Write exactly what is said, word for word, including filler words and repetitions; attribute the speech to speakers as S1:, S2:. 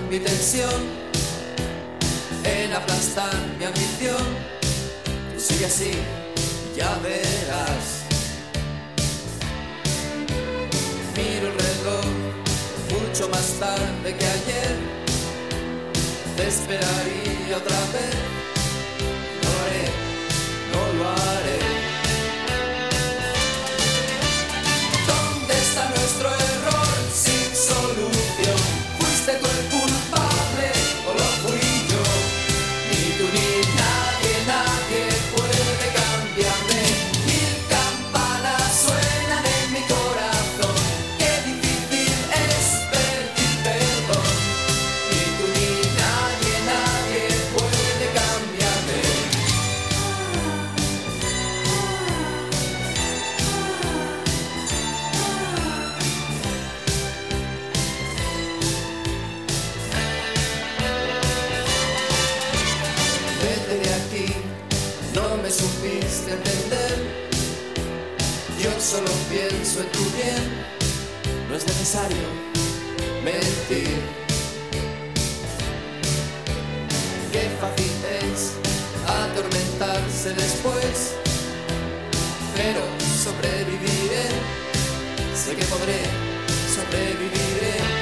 S1: mi tensión, en aplastar mi ambición. Tú sigue así, ya verás. Miro el reloj, mucho más tarde que ayer. Te esperaría otra vez. No lo haré, no lo haré. ¿Dónde está nuestro error sin solución? ¿Fuiste tú el culpable o lo fui yo? Ni tú ni nadie, nadie puede cambiarme. Mil campanas suenan en mi corazón. Qué difícil es pedir perdón. Ni tú ni nadie, nadie puede cambiarme. Vete de aquí, no me supiste entender. Yo solo pienso en tu bien. No es necesario mentir. Qué fácil es atormentarse después, pero sobreviviré. Sé que podré, sobreviviré.